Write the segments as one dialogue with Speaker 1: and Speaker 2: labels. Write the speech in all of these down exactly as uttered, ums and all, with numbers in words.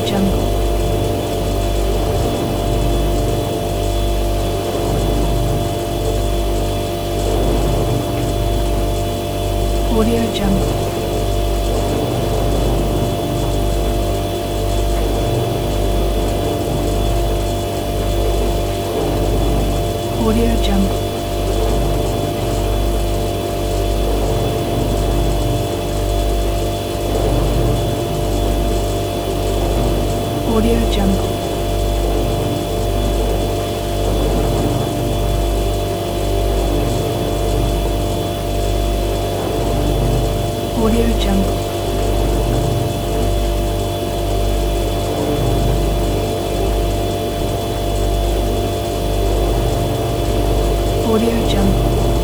Speaker 1: Jungle. Audio Jungle. Audio Jungle. Audio Jungle. Audio Jungle. Audio Jungle.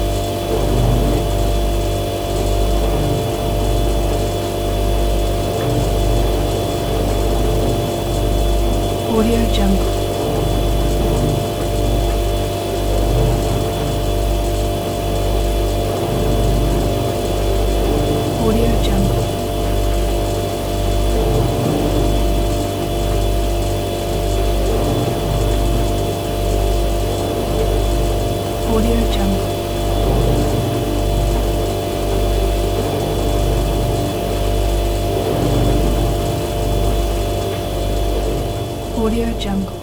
Speaker 1: Audio Jungle. Audio Jungle. Audio Jungle. Audio Jungle.